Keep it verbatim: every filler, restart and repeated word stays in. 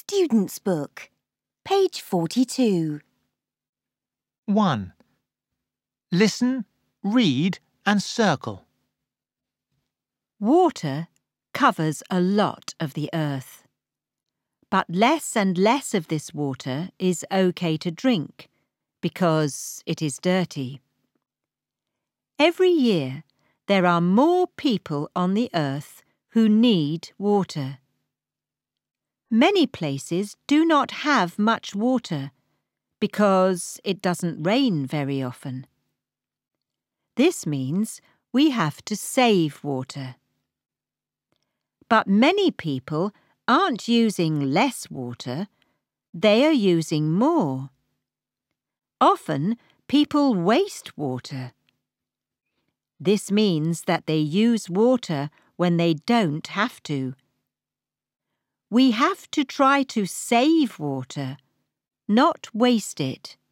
Student's Book, page forty-two. one. Listen, read and circle. Water covers a lot of the earth, but less and less of this water is okay to drink because it is dirty. Every year, there are more people on the earth who need water. Many places do not have much water because it doesn't rain very often. This means we have to save water. But many people aren't using less water, they are using more. Often, people waste water. This means that they use water when they don't have to. We have to try to save water, not waste it.